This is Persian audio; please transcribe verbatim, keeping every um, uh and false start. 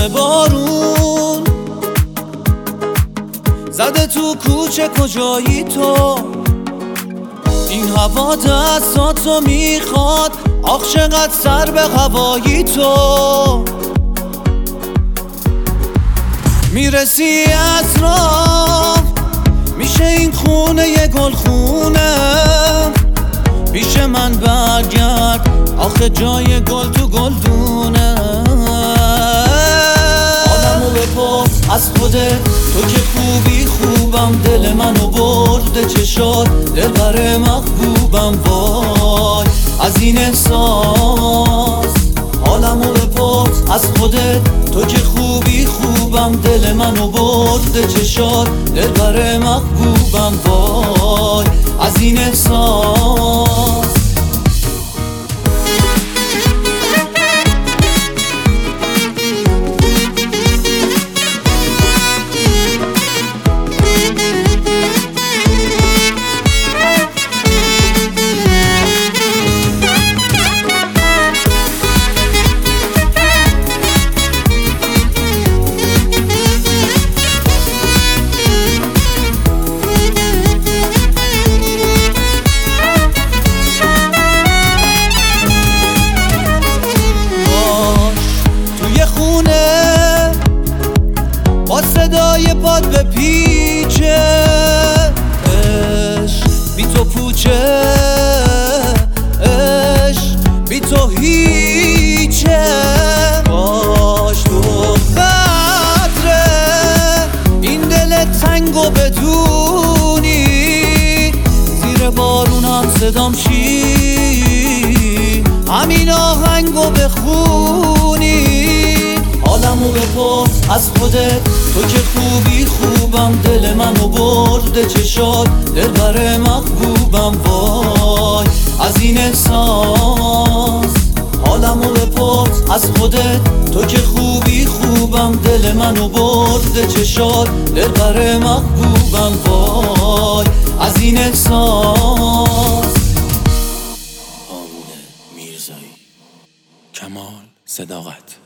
همه بارون زده تو کوچه، کجایی تو؟ این هوا دستاتو میخواد، آخ چقدر سر به هوایی تو. میرسی از راه میشه این خونه یه گل خونه، پیش من برگرد آخه جای گل تو گلدونه. آدمو بپرس از خودت، تو که خوبی خوبم، دل منو برده چشات، دلبر محبوبم. وای از این احساس، حالمو بپرس از خودت، تو که خوبی خوبم، دل منو برده چشات، دلبر محبوبم. وای از این احساس. با صدای باد به پیچه، عشق بی تو پوچه، عشق بی تو هیچه. باش تو قدره این دل تنگو بدونی، زیر بارونم صدام شی، همین آهنگو بخونی. حالمو بپرس از خودت، تو که خوبی خوبم، دل منو برده چشات، دلبر محبوبم. وای از این احساس. حالمو بپرس از خودت، تو که خوبی خوبم، دل منو برده چشات، دلبر محبوبم. وای از این احساس. هامون میرزایی، کمال صداقت.